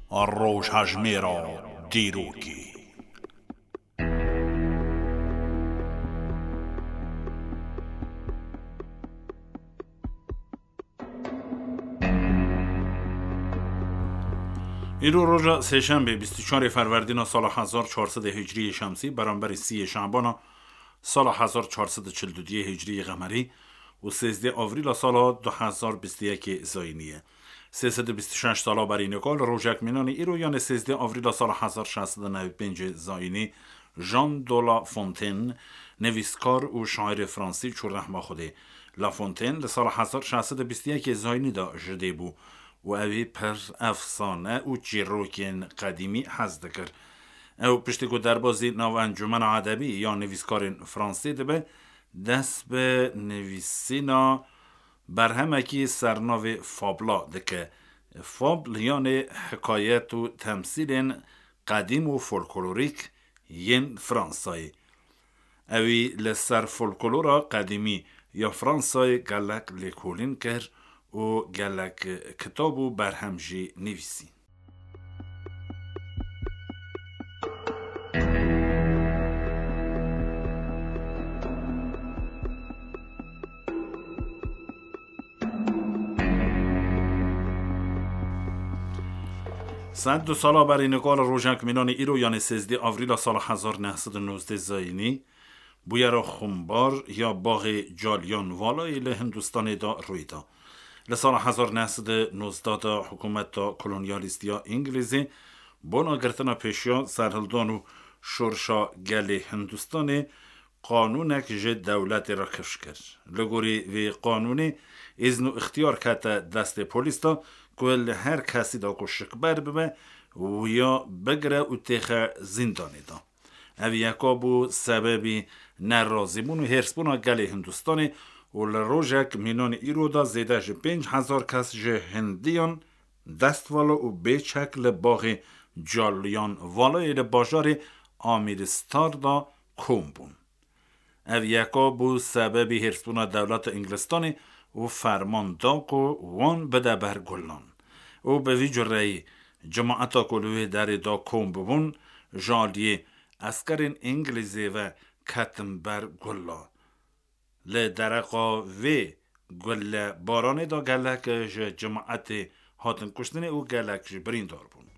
روژهژمێرە دیروکی. ایرو روژا سهشنبه 24 فروردین سال 1400 هجری شمسی برابر 30 شعبان سال 1442 هجری قمری و 13 آوریل سال 2021 زاینیه. 326 سال برای نکال روژک مینان ایرو یعنی 13 آوریل سال 1695 زاینی ژان دو لا فونتین نویسکار و شاعر فرانسی چور رحمه خوده لا فونتین لسال 1621 زاینی دا جده بو و اوی پر افسانه و چیروکین قدیمی حزد کرد. او پشتگو دربازی نو انجمن ادبی یا نویسکارین فرانسی دبه دست به نویسینا برهمکی سرناو فابلا دکه. فابل یعنی حکایت و تمثیل قدیم و فولکلوریک ین فرانسایی. اوی لسر فولکلورا قدیمی یا فرانسای گلک لکولین کرد و گلک کتاب و برهمجی نویسی. سند 2 ساله برای نگال روژک مینان ایرو یعنی 13 آوریل سال 1919 زاینی بویر خونبار یا باغ جالیان والای هندوستان دا رویدا. لسال 1919 دا حکومت دا کلونیالیستیا انگلیزی بنا گرتنا پیشیا سرهلدان و شورشا گل هندوستان قانونک جه دولت را کفش کرد. لگوری وی قانونی ازن و اختیار کتا دست پولیس دا کل هر کسی دا کشک بر ببه و یا بگره و تیخ زندانی دا. اوی یکا بو سببی نرازی بون و هرس بون گل هندوستانی و لروژک مینان ایرو دا زیده جه 5000 کس جه هندیان دست والا و بیچک لباغ جالیان والای لباجار آمیرستار دا کوم بون. اوی یکا بو سببی هرس بون دولت انگلستانی و فرمان داکو وان بده برگلان و به وی جرهی جماعتا کلوه در دا کوم ببون جالیه اسکرین انگلیزی و کتم برگلا لدرقا و گل بارانه دا گلک جماعت هاتن کشتنه و گلک برین دار بون.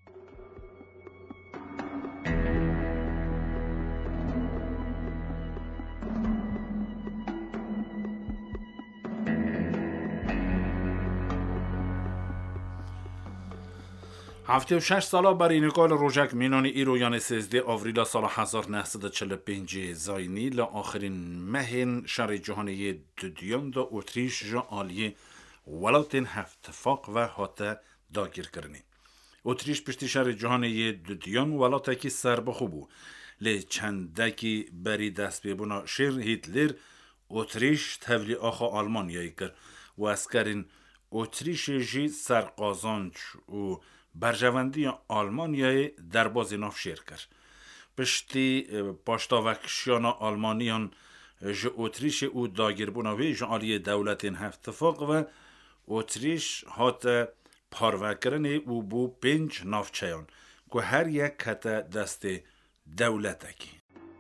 هفته و 6 ساله برای نگال روژک مینانی ایرو یعنی 13 آوریل سال 1945 زاینی لآخرین مهن شر جهانی دودیان دا اتریش جا آلیه ولاتین هفتفاق و هاته داگیر کرنی. اتریش پشتی شر جهانی دودیان ولاتکی سر بخوبو لی چندکی بری دست بیبونا شیر هیتلر اتریش تولی آخا آلمانیایی کرد و اسکرین اتریش جی سرقازانچ و برجواندی آلمانیای در باز ناف شیر کرد. پشتی پاشتاوکشیان آلمانیان جه اتریش او داگیر بوناوی جه آلی دولت هفتفاق و اتریش هات پاروکرنی او بو 5 نافچیان که هر یک کت دست دولتکی.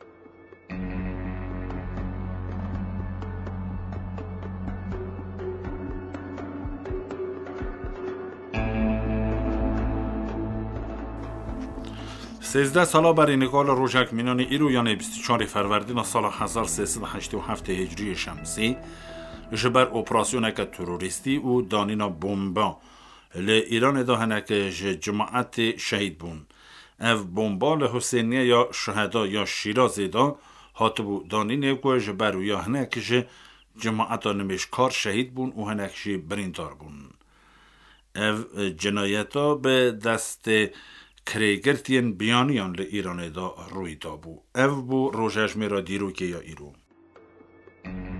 سیزده ساله برای نگال روژک مینان ایرو یعنی 24 فروردین سال 1387 هجری شمسی جبر اپراسیون که تروریستی و دانینا بومبا ل ایران دا هنک جماعت شهید بون. اف بومبا لحسینیه یا شهدا یا شیرازی دا هاتبو دانینه که جبر و یا هنک جماعت نمشکار شهید بون و هنک بریندار بون. اف جنایتا به دست کریگرتین بیانیان ل ایران دا روی دا بو. او بو روژهژمێرە دیروکی یا ایرو.